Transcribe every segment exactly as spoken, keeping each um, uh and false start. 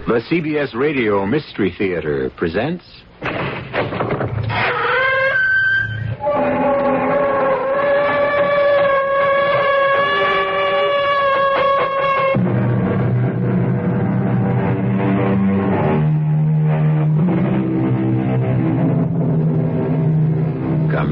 The C B S Radio Mystery Theater presents... Come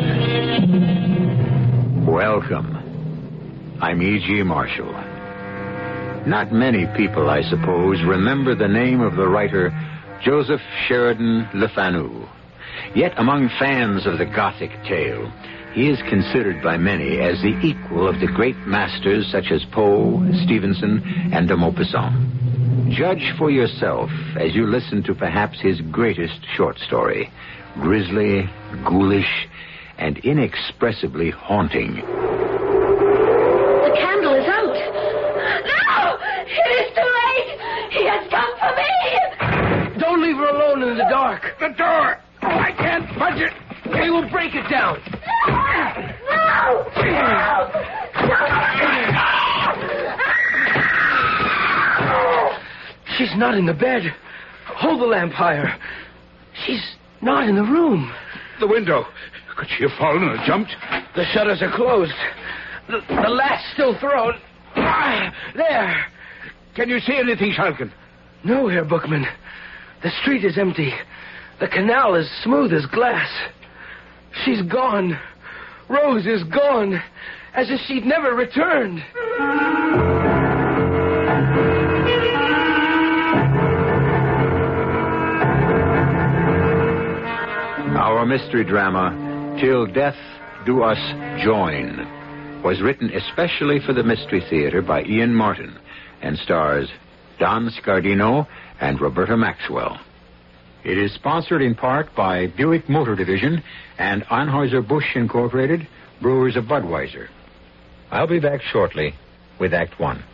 in. Welcome. I'm E G. Marshall. Not many people, I suppose, remember the name of the writer Joseph Sheridan Le Fanu. Yet among fans of the Gothic tale, he is considered by many as the equal of the great masters such as Poe, Stevenson, and de Maupassant. Judge for yourself as you listen to perhaps his greatest short story, grisly, ghoulish, and inexpressibly haunting. The candle is out. No! It is too late! He has come for me! Don't leave her alone in the dark. The door! I can't budge it! We will break it down. No! No! No! She's not in the bed. Hold the lamp higher. She's not in the room. The window. Could she have fallen or jumped? The shutters are closed. The, the latch still thrown. Ah, there. Can you see anything, Shalkin? No, Herr Bookman. The street is empty. The canal is smooth as glass. She's gone. Rose is gone. As if she'd never returned. Our mystery drama, Till Death Do Us Join, was written especially for the Mystery Theater by Ian Martin and stars Don Scardino and Roberta Maxwell. It is sponsored in part by Buick Motor Division and Anheuser-Busch Incorporated, Brewers of Budweiser. I'll be back shortly with Act One.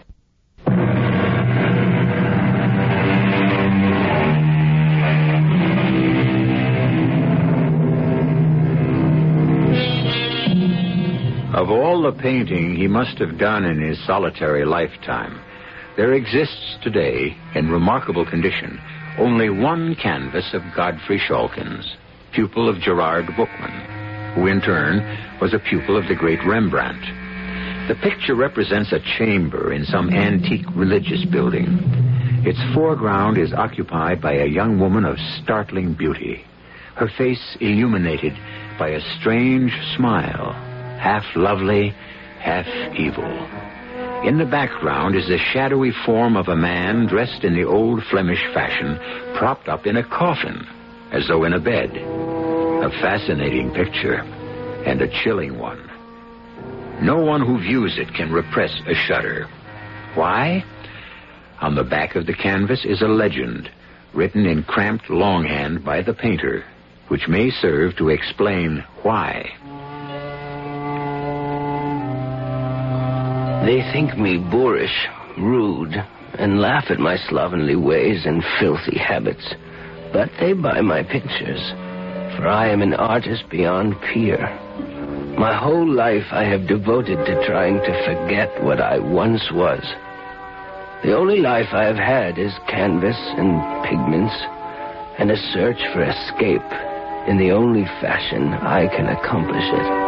Of all the painting he must have done in his solitary lifetime, there exists today, in remarkable condition, only one canvas of Godfrey Schalkens, pupil of Gerard Bookman, who in turn was a pupil of the great Rembrandt. The picture represents a chamber in some antique religious building. Its foreground is occupied by a young woman of startling beauty, her face illuminated by a strange smile, half lovely, half evil. In the background is the shadowy form of a man dressed in the old Flemish fashion, propped up in a coffin, as though in a bed. A fascinating picture, and a chilling one. No one who views it can repress a shudder. Why? On the back of the canvas is a legend, written in cramped longhand by the painter, which may serve to explain why. They think me boorish, rude, and laugh at my slovenly ways and filthy habits. But they buy my pictures, for I am an artist beyond peer. My whole life I have devoted to trying to forget what I once was. The only life I have had is canvas and pigments, and a search for escape in the only fashion I can accomplish it.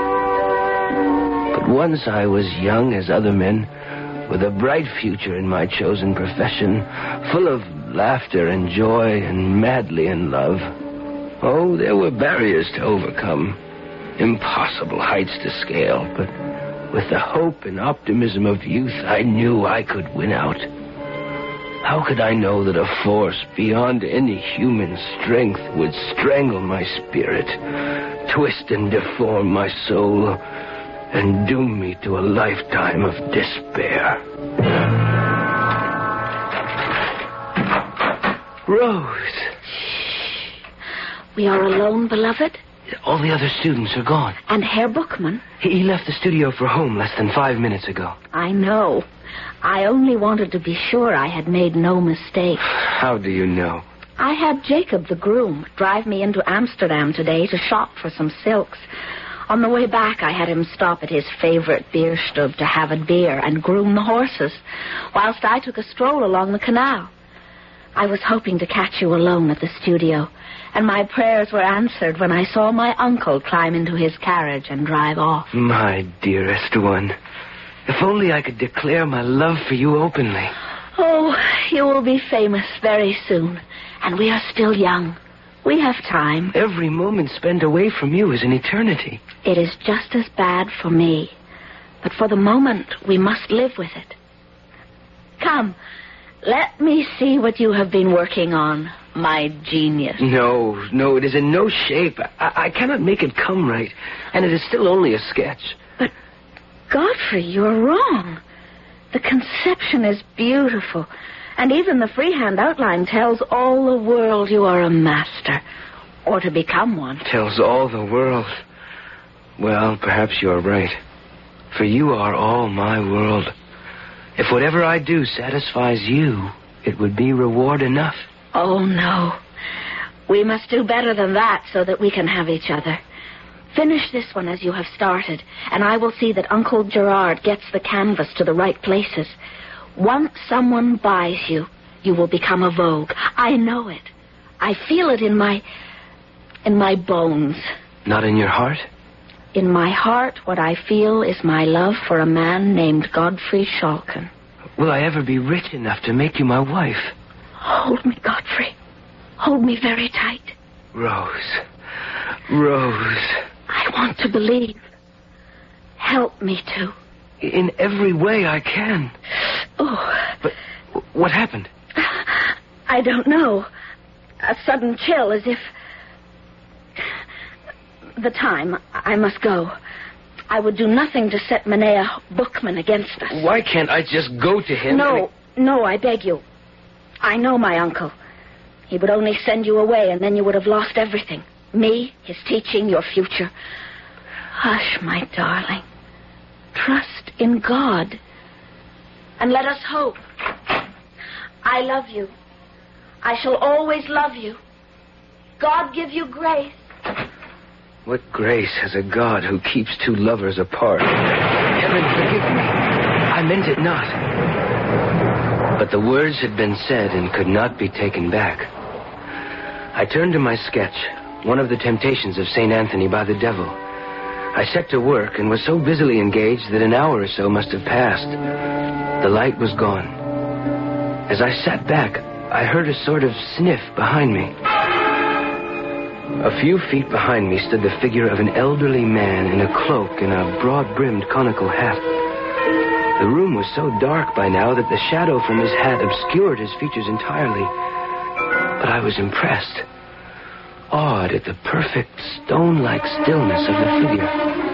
Once I was young as other men, with a bright future in my chosen profession, full of laughter and joy and madly in love. Oh, there were barriers to overcome, impossible heights to scale, but with the hope and optimism of youth, I knew I could win out. How could I know that a force beyond any human strength would strangle my spirit, twist and deform my soul, and doom me to a lifetime of despair? Rose. We are alone, beloved? All the other students are gone. And Herr Bookman? He, he left the studio for home less than five minutes ago. I know. I only wanted to be sure I had made no mistake. How do you know? I had Jacob, the groom, drive me into Amsterdam today to shop for some silks. On the way back, I had him stop at his favorite beer stub to have a beer and groom the horses, whilst I took a stroll along the canal. I was hoping to catch you alone at the studio, and my prayers were answered when I saw my uncle climb into his carriage and drive off. My dearest one, if only I could declare my love for you openly. Oh, you will be famous very soon, and we are still young. We have time. Every moment spent away from you is an eternity. It is just as bad for me, but for the moment we must live with it. Come, let me see what you have been working on, my genius. No, no, it is in no shape. I, I cannot make it come right, and it is still only a sketch. But, Godfrey, you're wrong. The conception is beautiful, and even the freehand outline tells all the world you are a master, or to become one. Tells all the world. Well, perhaps you're right, for you are all my world. If whatever I do satisfies you, it would be reward enough. Oh, no. We must do better than that so that we can have each other. Finish this one as you have started, and I will see that Uncle Gerard gets the canvas to the right places. Once someone buys you, you will become a vogue. I know it. I feel it in my... in my bones. Not in your heart? In my heart, what I feel is my love for a man named Godfrey Schalken. Will I ever be rich enough to make you my wife? Hold me, Godfrey. Hold me very tight. Rose. Rose. I want to believe. Help me to. In every way I can. Oh. But what happened? I don't know. A sudden chill, as if... The time. I must go. I would do nothing to set Menea Bookman against us. Why can't I just go to him? No, and... no, I beg you. I know my uncle. He would only send you away, and then you would have lost everything. Me, his teaching, your future. Hush, my darling. Trust in God. And let us hope. I love you. I shall always love you. God give you grace. What grace has a God who keeps two lovers apart? Heaven forgive me. I meant it not. But the words had been said and could not be taken back. I turned to my sketch, one of the temptations of Saint Anthony by the devil. I set to work and was so busily engaged that an hour or so must have passed. The light was gone. As I sat back, I heard a sort of sniff behind me. A few feet behind me stood the figure of an elderly man in a cloak and a broad-brimmed conical hat. The room was so dark by now that the shadow from his hat obscured his features entirely. But I was impressed, awed at the perfect stone-like stillness of the figure.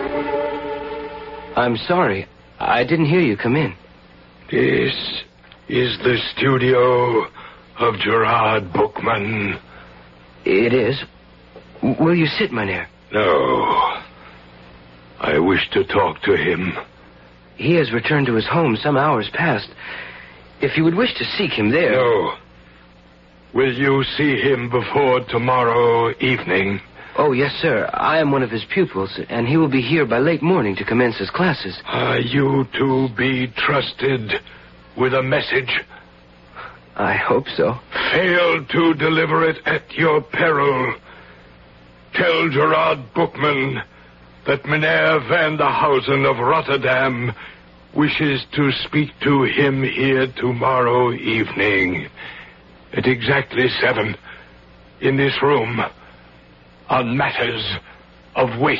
I'm sorry, I didn't hear you come in. This is the studio of Gerard Bookman. It is. Will you sit, Mynheer? No. I wish to talk to him. He has returned to his home some hours past. If you would wish to seek him there... No. Will you see him before tomorrow evening? Oh, yes, sir. I am one of his pupils, and he will be here by late morning to commence his classes. Are you to be trusted with a message? I hope so. Fail to deliver it at your peril. Tell Gerard Bookman that Meneer van der Hausen of Rotterdam wishes to speak to him here tomorrow evening at exactly seven in this room on matters of weight.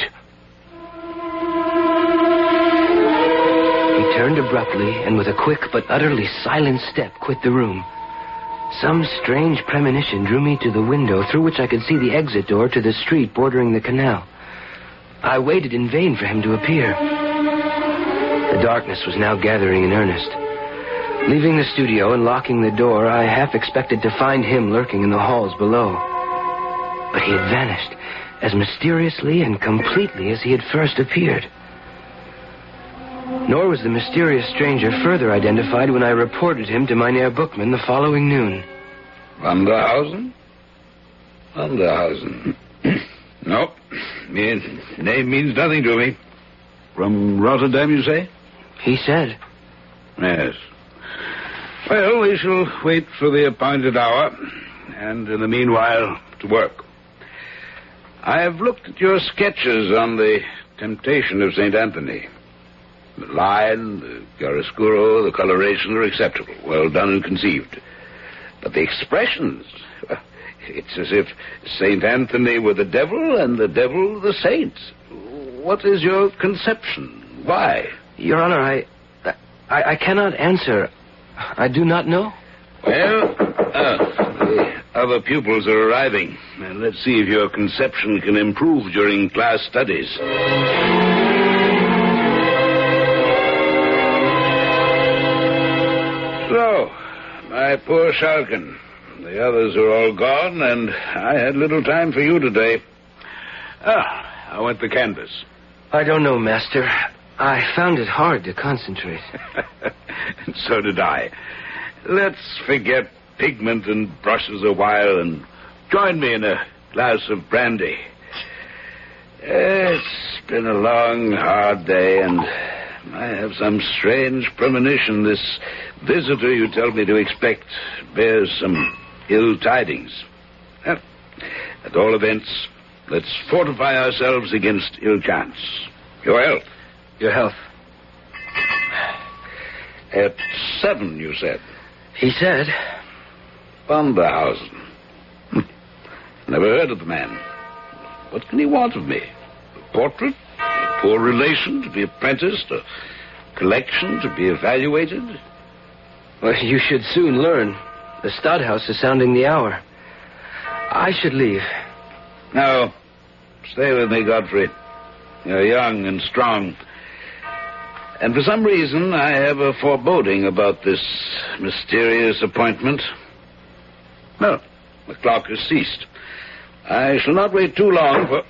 He turned abruptly and with a quick but utterly silent step quit the room. Some strange premonition drew me to the window through which I could see the exit door to the street bordering the canal. I waited in vain for him to appear. The darkness was now gathering in earnest. Leaving the studio and locking the door, I half expected to find him lurking in the halls below. But he had vanished as mysteriously and completely as he had first appeared. Nor was the mysterious stranger further identified when I reported him to Mynheer Bookman the following noon. Van der Hausen? Van der Hausen. No, his name means nothing to me. From Rotterdam, you say? He said. Yes. Well, we shall wait for the appointed hour, and in the meanwhile, to work. I have looked at your sketches on the temptation of Saint Anthony. The line, the chiaroscuro, the coloration are acceptable, well done and conceived. But the expressions, it's as if Saint Anthony were the devil and the devil the saint. What is your conception? Why? Your Honor, I, I, I cannot answer. I do not know. Well, uh, the other pupils are arriving, and let's see if your conception can improve during class studies. So, my poor Schalken. The others are all gone, and I had little time for you today. Ah, how went the canvas? I don't know, Master. I found it hard to concentrate. And so did I. Let's forget pigment and brushes a while and join me in a glass of brandy. It's been a long, hard day, and I have some strange premonition. This visitor you tell me to expect bears some ill tidings. Well, at all events, let's fortify ourselves against ill chance. Your health. Your health. At seven, you said. He said. Vanderhausen. Never heard of the man. What can he want of me? A portrait? A poor relation to be apprenticed? A collection to be evaluated? Well, you should soon learn. The Stadthouse is sounding the hour. I should leave. No. Stay with me, Godfrey. You're young and strong. And for some reason, I have a foreboding about this mysterious appointment. Well, the clock has ceased. I shall not wait too long for...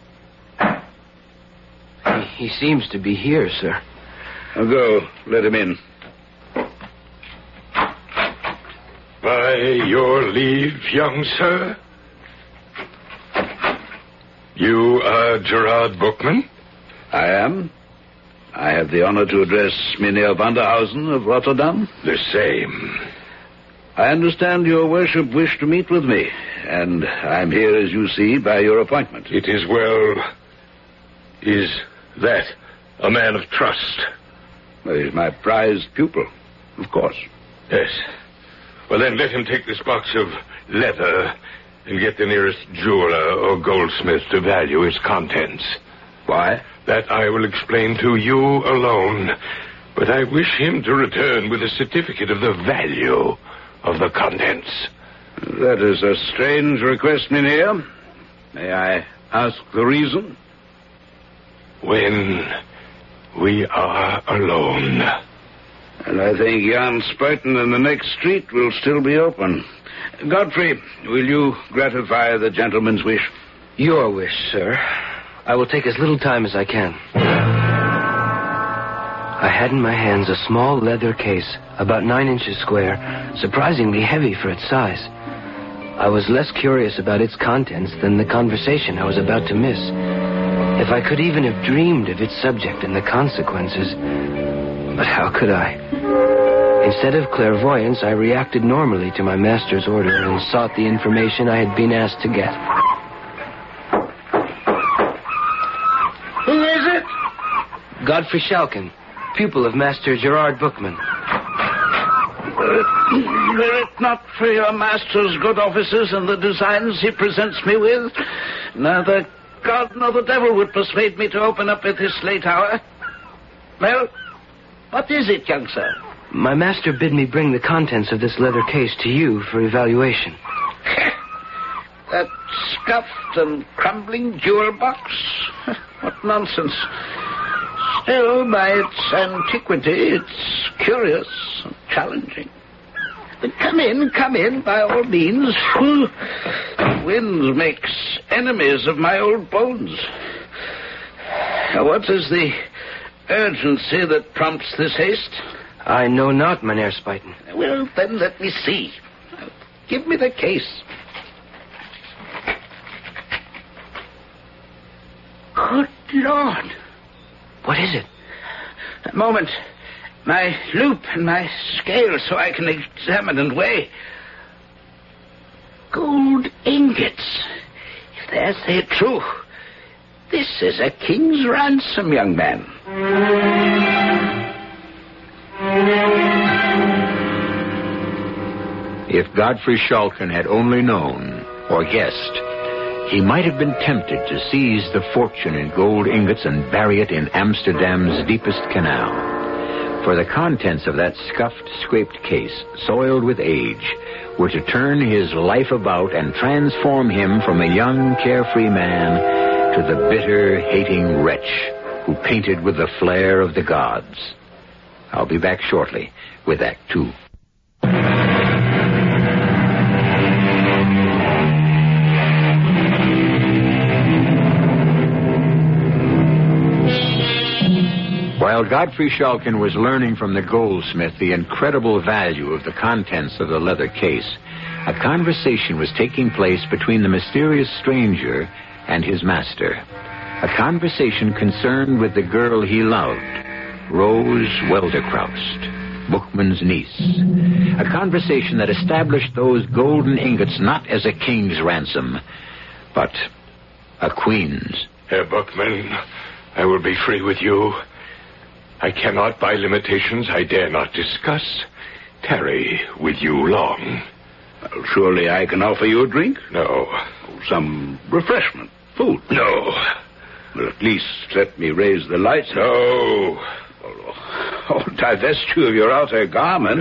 He, he seems to be here, sir. I'll go. Let him in. By your leave, young sir. You are Gerard Bookman? I am. I have the honor to address Mynheer Vanderhausen of Rotterdam. The same. I understand your worship wished to meet with me, and I'm here, as you see, by your appointment. It is well. Is that a man of trust? Well, he's my prized pupil, of course. Yes. Well, then let him take this box of leather and get the nearest jeweler or goldsmith to value its contents. Why? That I will explain to you alone. But I wish him to return with a certificate of the value of the contents. That is a strange request, Mynheer. May I ask the reason? When we are alone. And I think Jan Spuyten in the next street will still be open. Godfrey, will you gratify the gentleman's wish? Your wish, sir. I will take as little time as I can. I had in my hands a small leather case, about nine inches square, surprisingly heavy for its size. I was less curious about its contents than the conversation I was about to miss. If I could even have dreamed of its subject and the consequences. But how could I? Instead of clairvoyance, I reacted normally to my master's order and sought the information I had been asked to get. Who is it? Godfrey Schalken, pupil of Master Gerard Bookman. Were it not for your master's good offices and the designs he presents me with, neither God nor the devil would persuade me to open up at this late hour. Well, what is it, young sir? My master bid me bring the contents of this leather case to you for evaluation. That scuffed and crumbling jewel box? What nonsense. Still, by its antiquity, it's curious and challenging. Come in, come in, by all means. The wind makes enemies of my old bones. Now, what is the urgency that prompts this haste? I know not, Mynheer Spuyten. Well, then let me see. Give me the case. Good Lord. What is it? A moment. my loop and my scale so I can examine and weigh. Gold ingots. If there's their truth, this is a king's ransom, young man. If Godfrey Shalkin had only known, or guessed, he might have been tempted to seize the fortune in gold ingots and bury it in Amsterdam's deepest canal. For the contents of that scuffed, scraped case, soiled with age, were to turn his life about and transform him from a young, carefree man to the bitter, hating wretch who painted with the flair of the gods. I'll be back shortly with Act Two. While Godfrey Shalkin was learning from the goldsmith the incredible value of the contents of the leather case, a conversation was taking place between the mysterious stranger and his master. A conversation concerned with the girl he loved, Rose Welderkraust, Bookman's niece. A conversation that established those golden ingots not as a king's ransom, but a queen's. Herr Bookman, I will be free with you. I cannot, by limitations I dare not discuss, tarry with you long. Well, surely I can offer you a drink? No. Some refreshment, food? No. Well, at least let me raise the lights. No. Oh, oh, divest you of your outer garments.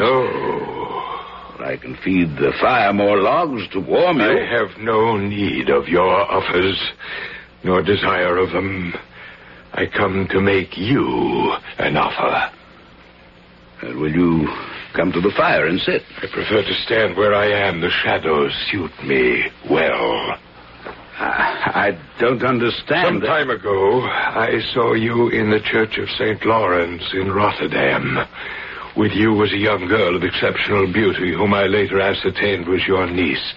No. I can feed the fire more logs to warm you. I have no need of your offers, nor desire of them. I come to make you an offer. Uh, will you come to the fire and sit? I prefer to stand where I am. The shadows suit me well. I, I don't understand. Some that... time ago, I saw you in the Church of Saint Lawrence in Rotterdam. With you was a young girl of exceptional beauty, whom I later ascertained was your niece.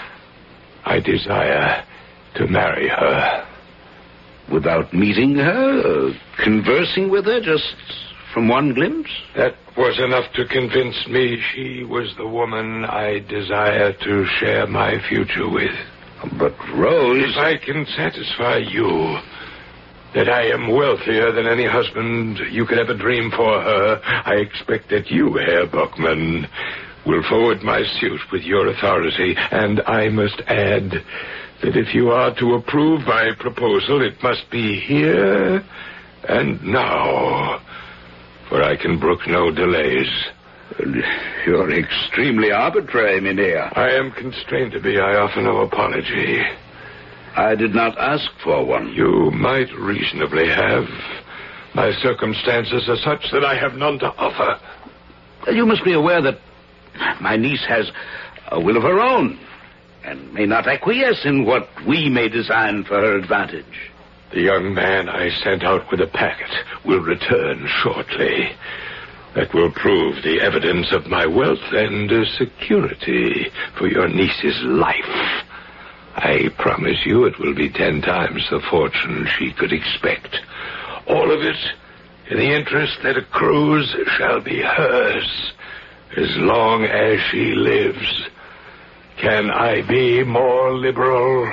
I desire to marry her. Without meeting her, uh, conversing with her, just from one glimpse? That was enough to convince me she was the woman I desire to share my future with. But Rose... If I can satisfy you that I am wealthier than any husband you could ever dream for her, I expect that you, Herr Bookman, will forward my suit with your authority, and I must add that if you are to approve my proposal, it must be here and now, for I can brook no delays. You're extremely arbitrary, Mynheer. I am constrained to be. I offer no apology. I did not ask for one. You might reasonably have. My circumstances are such that I have none to offer. You must be aware that my niece has a will of her own, and may not acquiesce in what we may design for her advantage. The young man I sent out with a packet will return shortly. That will prove the evidence of my wealth and uh, security for your niece's life. I promise you it will be ten times the fortune she could expect. All of it in the interest that accrues shall be hers as long as she lives. Can I be more liberal?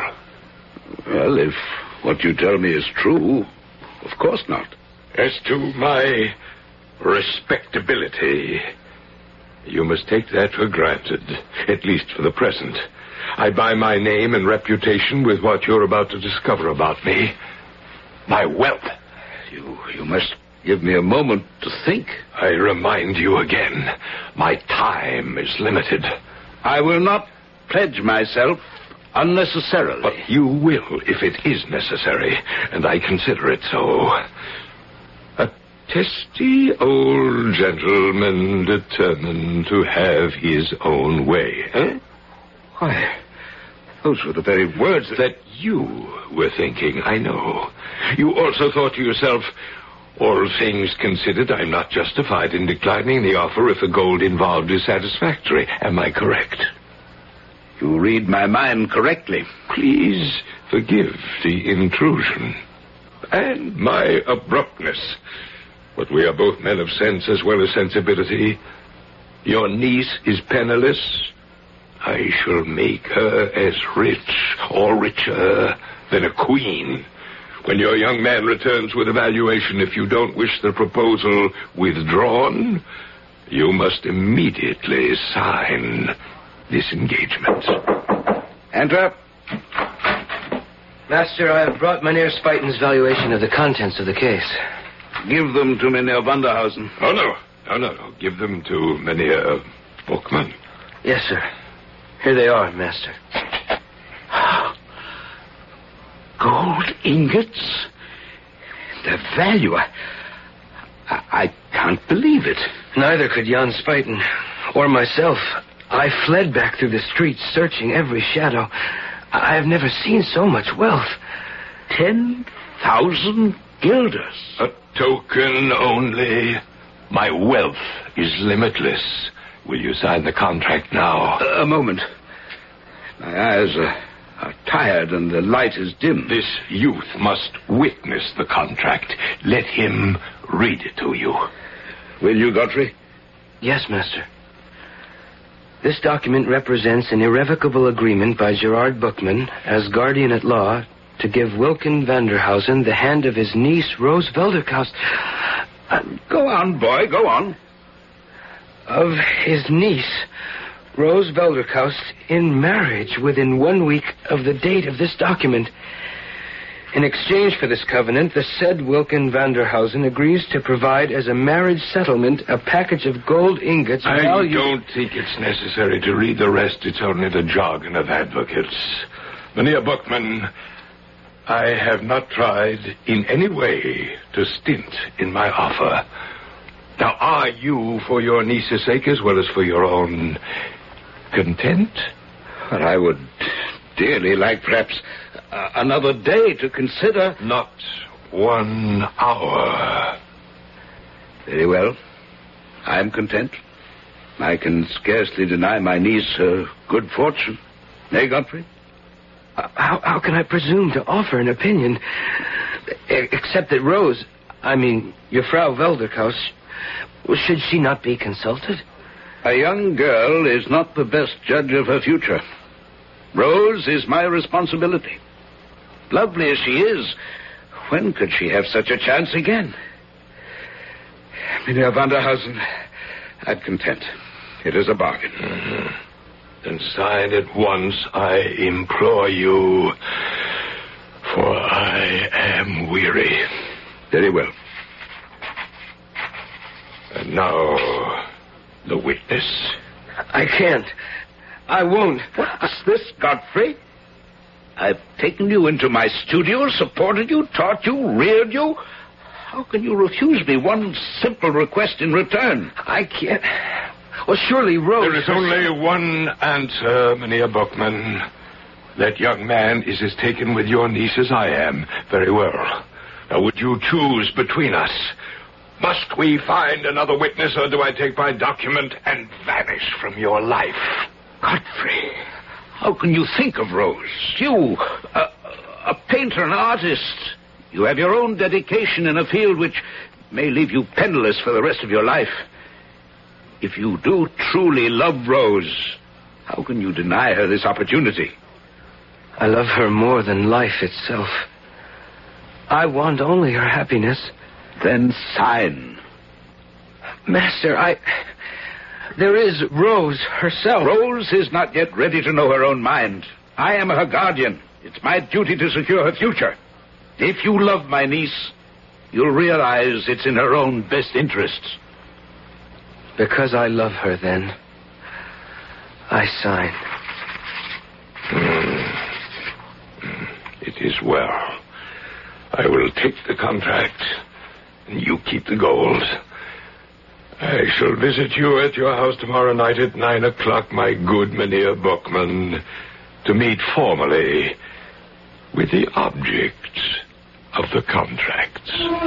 Well, if what you tell me is true, of course not. As to my respectability, you must take that for granted, at least for the present. I buy my name and reputation with what you're about to discover about me. My wealth. You, you must give me a moment to think. I remind you again, my time is limited. I will not pledge myself unnecessarily. But you will if it is necessary, and I consider it so. A testy old gentleman determined to have his own way, eh? Why, those were the very words that... that you were thinking, I know. You also thought to yourself, all things considered, I'm not justified in declining the offer if the gold involved is satisfactory. Am I correct? You read my mind correctly. Please forgive the intrusion and my abruptness. But we are both men of sense as well as sensibility. Your niece is penniless. I shall make her as rich or richer than a queen. When your young man returns with a valuation, if you don't wish the proposal withdrawn, you must immediately sign this engagement. Enter. Master, I have brought Mynheer Spuyten's valuation of the contents of the case. Give them to Mynheer Vanderhausen. Oh, no. No, no, no. Give them to Mynheer Bookman. Yes, sir. Here they are, Master. Gold ingots? The value. I, I, I can't believe it. Neither could Jan Spuyten or myself. I fled back through the streets, searching every shadow. I have never seen so much wealth. Ten thousand guilders. A token only. My wealth is limitless. Will you sign the contract now? Uh, a moment. My eyes are, are tired and the light is dim. This youth must witness the contract. Let him read it to you. Will you, Godfrey? Yes, Master. This document represents an irrevocable agreement by Gerard Bookman as guardian at law to give Wilken Vanderhausen the hand of his niece, Rose Velderkaust. Uh, go on, boy, go on. Of his niece, Rose Velderkaust, in marriage within one week of the date of this document. In exchange for this covenant, the said Wilken Vanderhausen agrees to provide as a marriage settlement a package of gold ingots. I valued... don't think it's necessary to read the rest. It's only the jargon of advocates. Mynheer Bookman, I have not tried in any way to stint in my offer. Now, are you, for your niece's sake as well as for your own, content? But I would dearly like perhaps uh, another day to consider. Not one hour. Very well. I am content. I can scarcely deny my niece her good fortune. Nay, Godfrey? Uh, how, how can I presume to offer an opinion, except that Rose, I mean, your Frau Velderkaust, should she not be consulted? A young girl is not the best judge of her future. Rose is my responsibility. Lovely as she is, when could she have such a chance again? Mynheer Vanderhausen, I'm content. It is a bargain. Mm-hmm. Then sign at once, I implore you, for I am weary. Very well. And now, the witness. I can't. I won't. What's this, Godfrey? I've taken you into my studio, supported you, taught you, reared you. How can you refuse me one simple request in return? I can't. Well, surely Rose... There is only one answer, Mynheer Bookman. That young man is as taken with your niece as I am. Very well. Now, would you choose between us? Must we find another witness, or do I take my document and vanish from your life? Godfrey, how can you think of Rose? You, a, a painter, an artist. You have your own dedication in a field which may leave you penniless for the rest of your life. If you do truly love Rose, how can you deny her this opportunity? I love her more than life itself. I want only her happiness. Then sign. Master, I... There is Rose herself. Rose is not yet ready to know her own mind. I am her guardian. It's my duty to secure her future. If you love my niece, you'll realize it's in her own best interests. Because I love her, then, I sign. Mm. It is well. I will take the contract, and you keep the gold. I shall visit you at your house tomorrow night at nine o'clock, my good Mynheer Bookman, to meet formally with the object of the contract.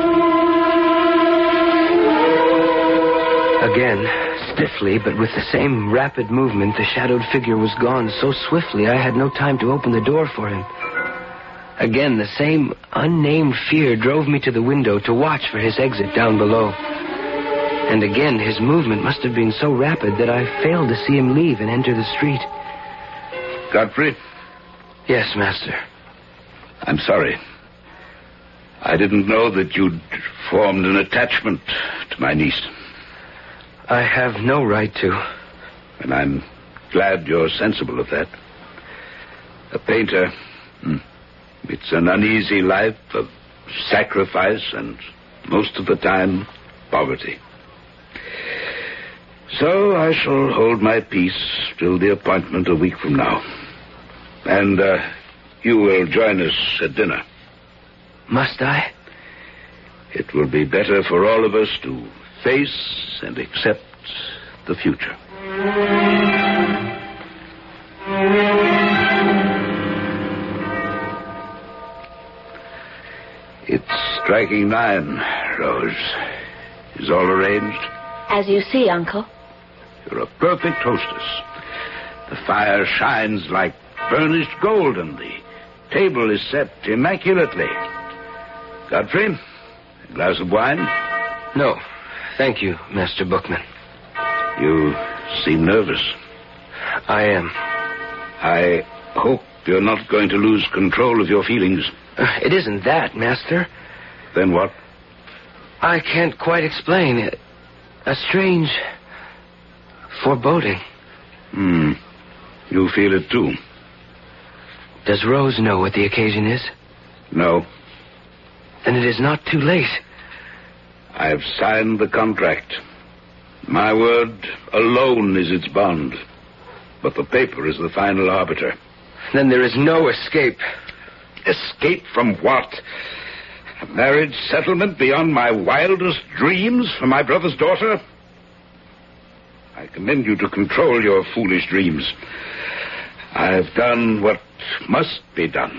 Again, stiffly, but with the same rapid movement, the shadowed figure was gone so swiftly I had no time to open the door for him. Again, the same unnamed fear drove me to the window to watch for his exit down below. And again, his movement must have been so rapid that I failed to see him leave and enter the street. Godfrey? Yes, Master. I'm sorry. I didn't know that you'd formed an attachment to my niece. I have no right to. And I'm glad you're sensible of that. A painter, it's an uneasy life of sacrifice and, most of the time, poverty. So I shall hold my peace till the appointment a week from now. And uh, you will join us at dinner. Must I? It will be better for all of us to face and accept the future. It's striking nine, Rose. Is all arranged? As you see, Uncle. You're a perfect hostess. The fire shines like burnished gold, and the table is set immaculately. Godfrey, a glass of wine? No, thank you, Master Bookman. You seem nervous. I am. I hope you're not going to lose control of your feelings. Uh, it isn't that, Master. Then what? I can't quite explain it. A strange foreboding. Hmm. You feel it too. Does Rose know what the occasion is? No. Then it is not too late. I've signed the contract. My word alone is its bond. But the paper is the final arbiter. Then there is no escape. Escape from what? A marriage settlement beyond my wildest dreams for my brother's daughter? I commend you to control your foolish dreams. I've done what must be done.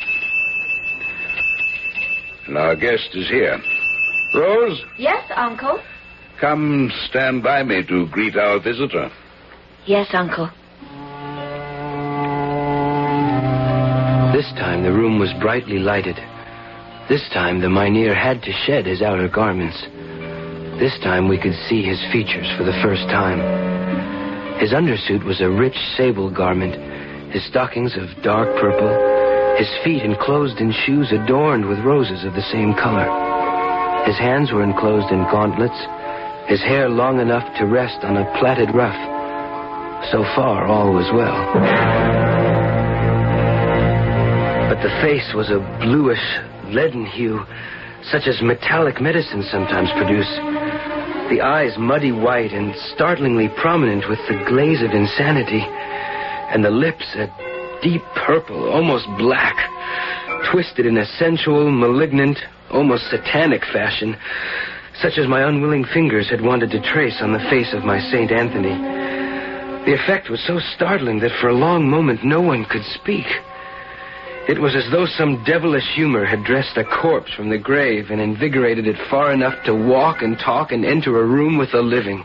And our guest is here. Rose? Yes, Uncle. Come stand by me to greet our visitor. Yes, Uncle. This time the room was brightly lighted. This time the mynheer had to shed his outer garments. This time we could see his features for the first time. His undersuit was a rich sable garment, his stockings of dark purple, his feet enclosed in shoes adorned with roses of the same color. His hands were enclosed in gauntlets, his hair long enough to rest on a plaited ruff. So far, all was well. But the face was a bluish, leaden hue, such as metallic medicines sometimes produce. The eyes muddy white and startlingly prominent with the glaze of insanity, and the lips a deep purple, almost black, twisted in a sensual, malignant, almost satanic fashion, such as my unwilling fingers had wanted to trace on the face of my Saint Anthony. The effect was so startling that for a long moment no one could speak. It was as though some devilish humor had dressed a corpse from the grave and invigorated it far enough to walk and talk and enter a room with the living.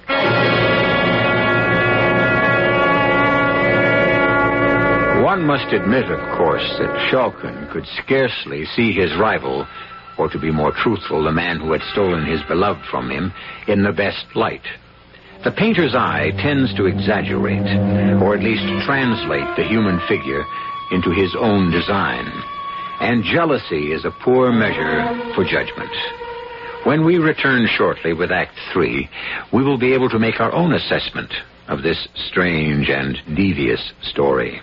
One must admit, of course, that Shalkin could scarcely see his rival, or to be more truthful, the man who had stolen his beloved from him, in the best light. The painter's eye tends to exaggerate, or at least translate the human figure into his own design. And jealousy is a poor measure for judgment. When we return shortly with Act Three, we will be able to make our own assessment of this strange and devious story.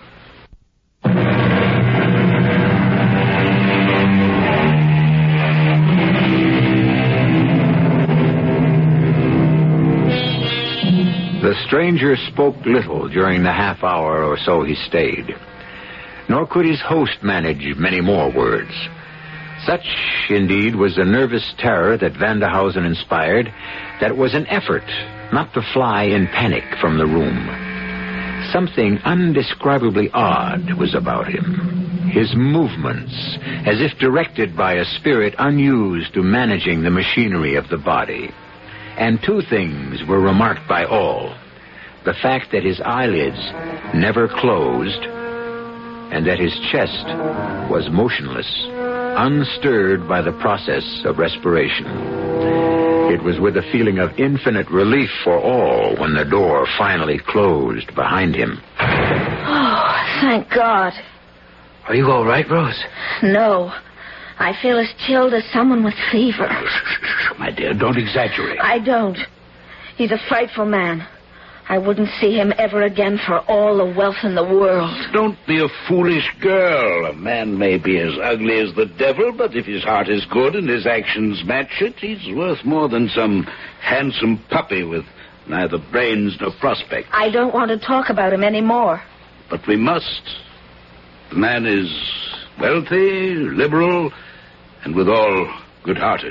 The stranger spoke little during the half hour or so he stayed. Nor could his host manage many more words. Such, indeed, was the nervous terror that Vanderhausen inspired, that it was an effort not to fly in panic from the room. Something undescribably odd was about him. His movements, as if directed by a spirit unused to managing the machinery of the body. And two things were remarked by all. The fact that his eyelids never closed, and that his chest was motionless, unstirred by the process of respiration. It was with a feeling of infinite relief for all when the door finally closed behind him. Oh, thank God. Are you all right, Rose? No. I feel as chilled as someone with fever. My dear, don't exaggerate. I don't. He's a frightful man. I wouldn't see him ever again for all the wealth in the world. Don't be a foolish girl. A man may be as ugly as the devil, but if his heart is good and his actions match it, he's worth more than some handsome puppy with neither brains nor prospect. I don't want to talk about him anymore. But we must. The man is wealthy, liberal, and withal good-hearted.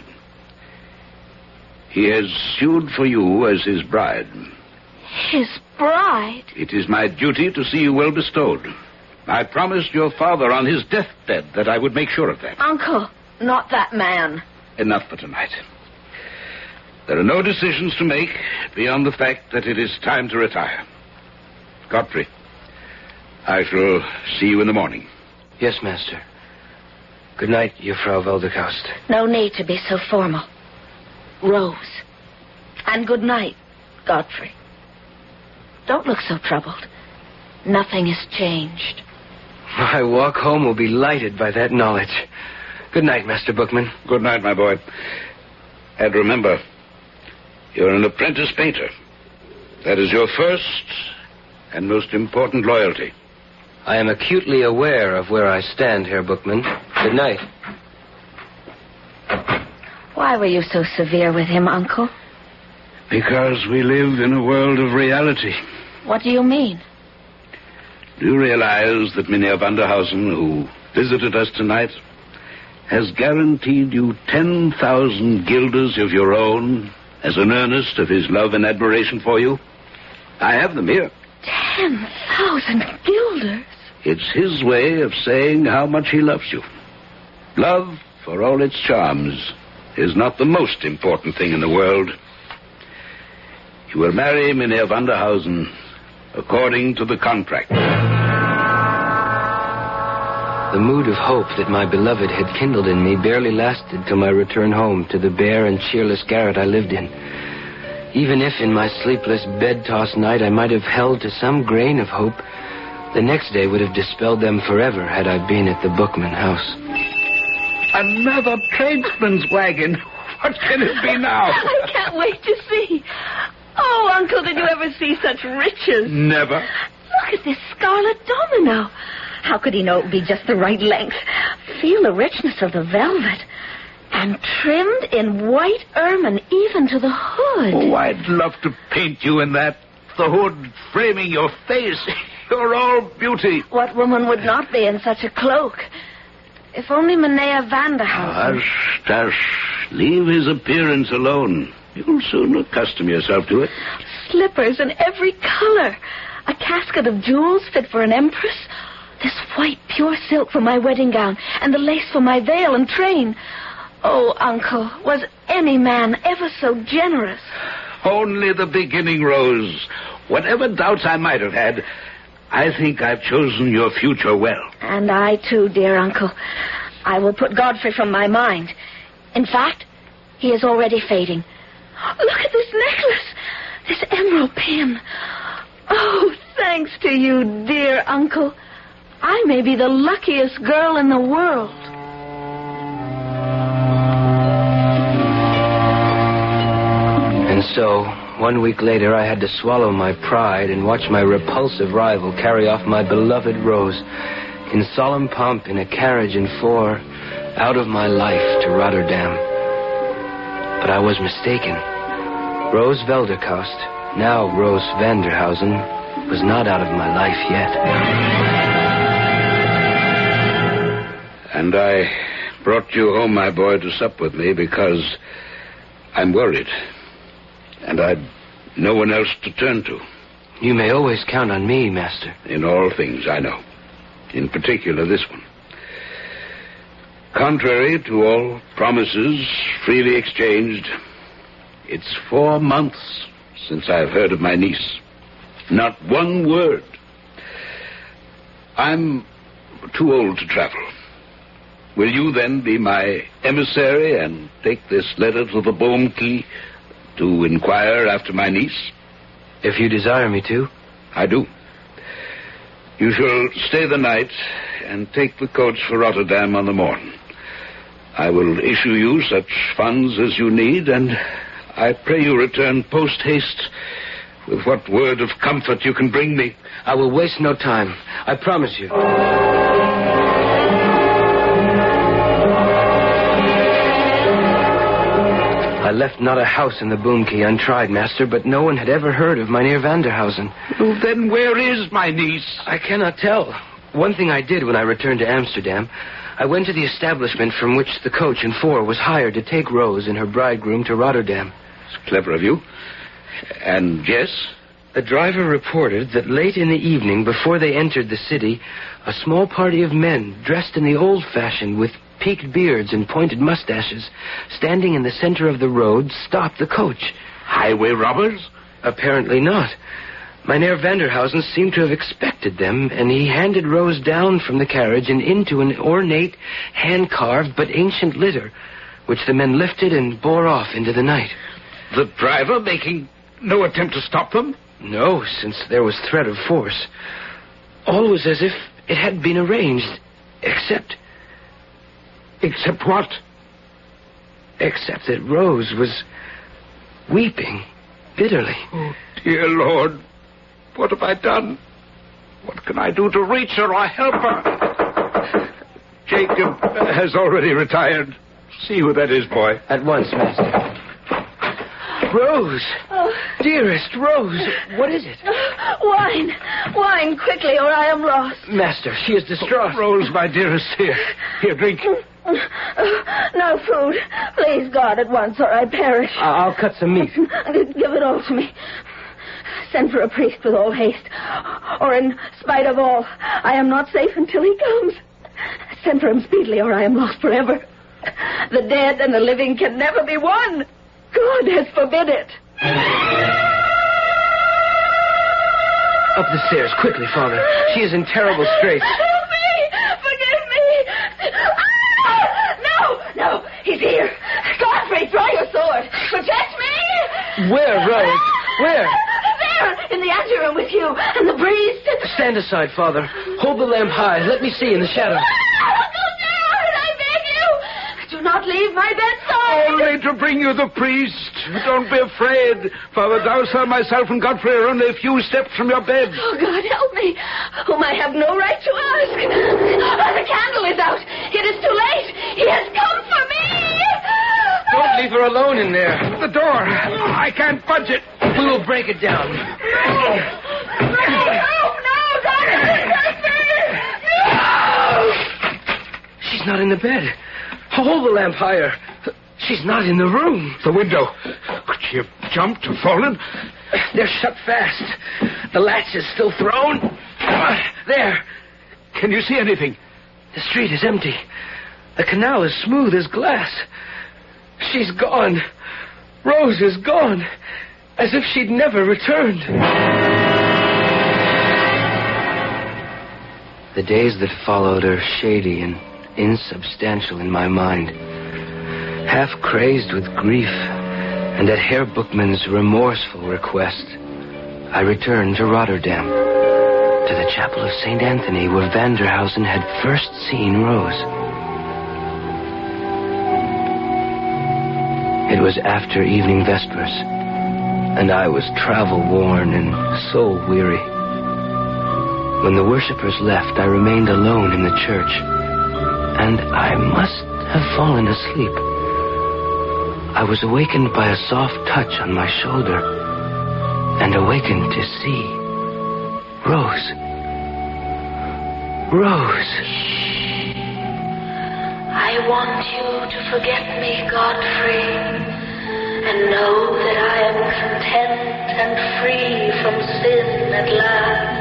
He has sued for you as his bride. His bride? It is my duty to see you well bestowed. I promised your father on his deathbed that I would make sure of that. Uncle, not that man. Enough for tonight. There are no decisions to make beyond the fact that it is time to retire. Godfrey, I shall see you in the morning. Yes, Master. Good night, Jufrau Velderkaust. No need to be so formal. Rose. And good night, Godfrey. Don't look so troubled. Nothing has changed. My walk home will be lighted by that knowledge. Good night, Master Bookman. Good night, my boy. And remember, you're an apprentice painter. That is your first and most important loyalty. I am acutely aware of where I stand, Herr Bookman. Good night. Why were you so severe with him, Uncle? Because we live in a world of reality. What do you mean? Do you realize that Mynheer Vanderhausen, who visited us tonight, has guaranteed you ten thousand guilders of your own as an earnest of his love and admiration for you? I have them here. Ten thousand guilders? It's his way of saying how much he loves you. Love, for all its charms, is not the most important thing in the world. You will marry Mynheer Vanderhausen according to the contract. The mood of hope that my beloved had kindled in me barely lasted till my return home to the bare and cheerless garret I lived in. Even if in my sleepless bed-tossed night I might have held to some grain of hope, the next day would have dispelled them forever had I been at the Bookman house. Another tradesman's wagon. What can it be now? I can't wait to see. Oh, Uncle, did you ever see such riches? Never. Look at this scarlet domino. How could he know it would be just the right length? Feel the richness of the velvet. And trimmed in white ermine even to the hood. Oh, I'd love to paint you in that. The hood framing your face. You're all beauty. What woman would not be in such a cloak? If only Mynheer Vanderhausen... Hush, hush. Leave his appearance alone. You'll soon accustom yourself to it. Slippers in every color. A casket of jewels fit for an empress. This white pure silk for my wedding gown. And the lace for my veil and train. Oh, Uncle, was any man ever so generous? Only the beginning, Rose. Whatever doubts I might have had, I think I've chosen your future well. And I, too, dear Uncle. I will put Godfrey from my mind. In fact, he is already fading. Look at this necklace. This emerald pin. Oh, thanks to you, dear Uncle. I may be the luckiest girl in the world. And so, one week later, I had to swallow my pride and watch my repulsive rival carry off my beloved Rose in solemn pomp in a carriage and four out of my life to Rotterdam. But I was mistaken. Rose Velderkaust, now Rose Vanderhausen, was not out of my life yet. And I brought you home, my boy, to sup with me because I'm worried. And I'd no one else to turn to. You may always count on me, Master. In all things, I know. In particular, this one. Contrary to all promises freely exchanged, it's four months since I've heard of my niece. Not one word. I'm too old to travel. Will you then be my emissary and take this letter to the Boomkey to inquire after my niece? If you desire me to. I do. You shall stay the night and take the coach for Rotterdam on the morn. I will issue you such funds as you need, and I pray you return post-haste with what word of comfort you can bring me. I will waste no time. I promise you. I left not a house in the Boomkey untried, master, but no one had ever heard of Mynheer Vanderhausen. Well, then where is my niece? I cannot tell. One thing I did when I returned to Amsterdam, I went to the establishment from which the coach and four was hired to take Rose and her bridegroom to Rotterdam. It's clever of you. And yes? The driver reported that late in the evening, before they entered the city, a small party of men, dressed in the old-fashioned with peaked beards and pointed mustaches, standing in the center of the road, stopped the coach. Highway robbers? Apparently not. Mynheer Vanderhausen seemed to have expected them, and he handed Rose down from the carriage and into an ornate, hand-carved but ancient litter, which the men lifted and bore off into the night. The driver making no attempt to stop them? No, since there was threat of force. All was as if it had been arranged, except... Except what? Except that Rose was weeping bitterly. Oh, dear Lord. What have I done? What can I do to reach her or help her? Jacob has already retired. See who that is, boy. At once, master. Rose! Oh. Dearest Rose, what is it? Wine! Wine, quickly, or I am lost. Master, she is distraught. Rose, my dearest, here. Here, drink. No food. Please, God, at once, or I perish. I'll cut some meat. Give it all to me. Send for a priest with all haste. Or in spite of all, I am not safe until he comes. Send for him speedily, or I am lost forever. The dead and the living can never be one. God has forbid it. Up the stairs, quickly, Father. She is in terrible straits. Help me! Forgive me! Ah! No! No! He's here! Godfrey, draw your sword! Protect me! Where, Rose? Where? There! In the anteroom with you and the priest. Stand aside, Father. Hold the lamp high. Let me see in the shadow. Ah! Go down, I beg you! Do not leave my bedside! Only to bring you the priest. Don't be afraid. Father Dowser, myself, and Godfrey are only a few steps from your bed. Oh, God, help me, whom I have no right to ask. Oh, the candle is out. It is too late. He has come for me. Don't leave her alone in there. The door. I can't budge it. We will break it down. No! No! No! Godfrey! No! She's not in the bed. Hold the lamp higher. She's not in the room. The window. Could she have jumped or fallen? They're shut fast. The latch is still thrown. There. Can you see anything? The street is empty. The canal is smooth as glass. She's gone. Rose is gone. As if she'd never returned. The days that followed are shady and insubstantial in my mind. Half crazed with grief, and at Herr Bookman's remorseful request, I returned to Rotterdam, to the chapel of Saint Anthony, where Vanderhausen had first seen Rose. It was after evening vespers, and I was travel-worn and soul-weary. When the worshippers left, I remained alone in the church, and I must have fallen asleep. I was awakened by a soft touch on my shoulder, and awakened to see Rose. Rose. I want you to forget me, Godfrey, and know that I am content and free from sin at last.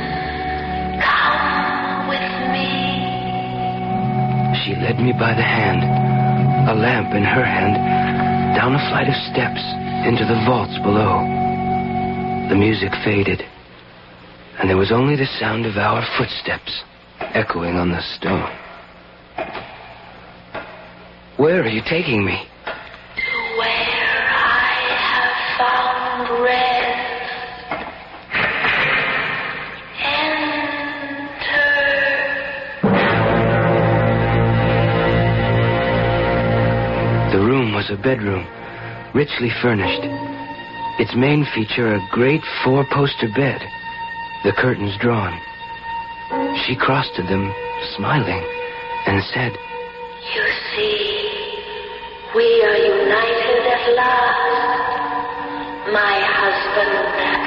Come with me. She led me by the hand, a lamp in her hand, down a flight of steps into the vaults below. The music faded, and there was only the sound of our footsteps echoing on the stone. Where are you taking me? To where I have found rest. Enter. The room was a bedroom, richly furnished. Its main feature, a great four-poster bed, the curtains drawn. She crossed to them, smiling, and said, You see, we are united at last, my husband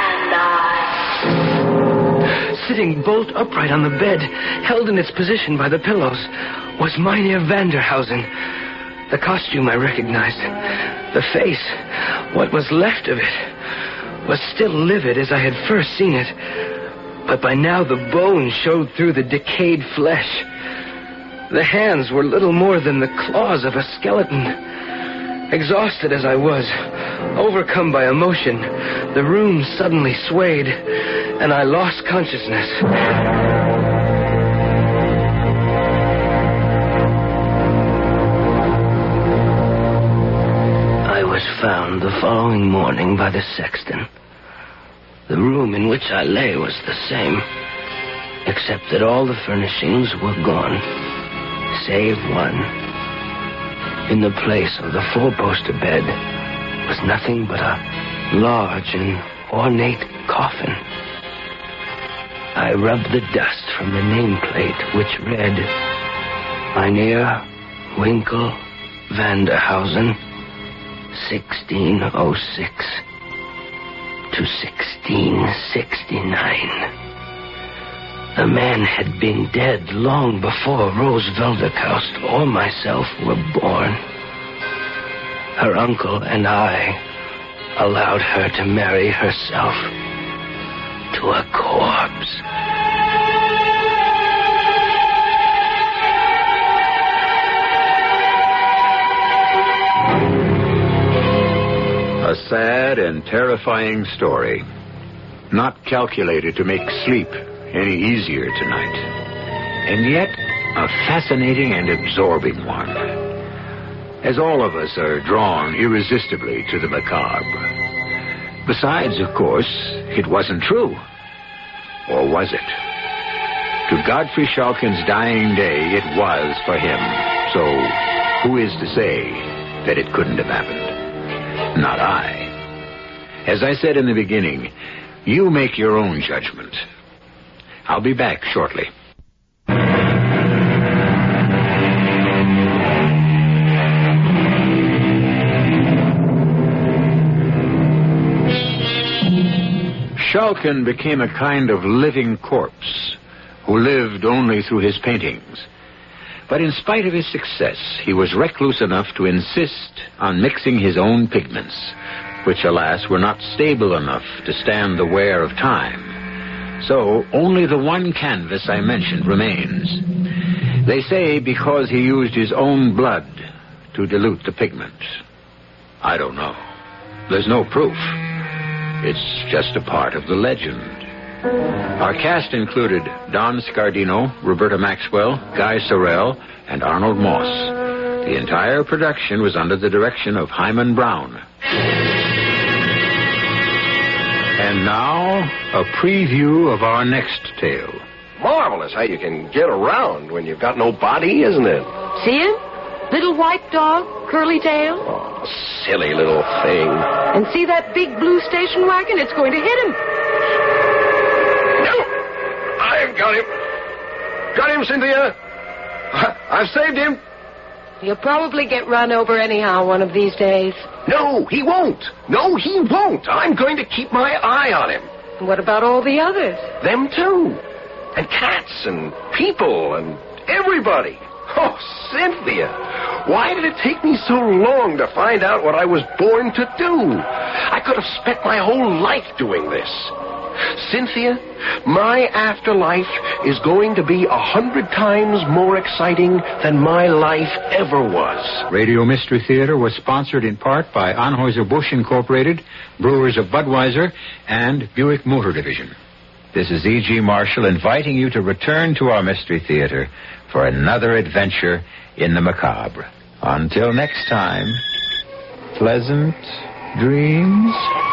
and I. Sitting bolt upright on the bed, held in its position by the pillows, was Mynheer Vanderhausen. The costume I recognized. The face, what was left of it, was still livid as I had first seen it. But by now the bones showed through the decayed flesh. The hands were little more than the claws of a skeleton. Exhausted as I was, overcome by emotion, the room suddenly swayed, and I lost consciousness. I was found the following morning by the sexton. The room in which I lay was the same, except that all the furnishings were gone, save one. In the place of the four-poster bed was nothing but a large and ornate coffin. I rubbed the dust from the nameplate, which read, Mynheer Winkel Vanderhausen, sixteen oh six to sixteen sixty-nine. The man had been dead long before Rose Velderkaust or myself were born. Her uncle and I allowed her to marry herself to a corpse. A sad and terrifying story, not calculated to make sleep any easier tonight, and yet a fascinating and absorbing one, as all of us are drawn irresistibly to the macabre. Besides, of course, it wasn't true. Or was it? To Godfrey Schalken's dying day, it was for him. So, who is to say that it couldn't have happened? Not I. As I said in the beginning, you make your own judgment. I'll be back shortly. Schalken became a kind of living corpse who lived only through his paintings. But in spite of his success, he was recluse enough to insist on mixing his own pigments, which, alas, were not stable enough to stand the wear of time. So only the one canvas I mentioned remains. They say because he used his own blood to dilute the pigment. I don't know. There's no proof. It's just a part of the legend. Our cast included Don Scardino, Roberta Maxwell, Guy Sorel, and Arnold Moss. The entire production was under the direction of Hyman Brown. And now, a preview of our next tale. Marvelous how you can get around when you've got no body, isn't it? See him? Little white dog, curly tail. Oh, silly little thing. And see that big blue station wagon? It's going to hit him. No! I've got him. Got him, Cynthia. I've saved him. He'll probably get run over anyhow one of these days. No, he won't. No, he won't. I'm going to keep my eye on him. What about all the others? Them too. And cats and people and everybody. Oh, Cynthia, why did it take me so long to find out what I was born to do? I could have spent my whole life doing this. Cynthia, my afterlife is going to be a hundred times more exciting than my life ever was. Radio Mystery Theater was sponsored in part by Anheuser-Busch Incorporated, Brewers of Budweiser, and Buick Motor Division. This is E G. Marshall inviting you to return to our Mystery Theater for another adventure in the macabre. Until next time, pleasant dreams.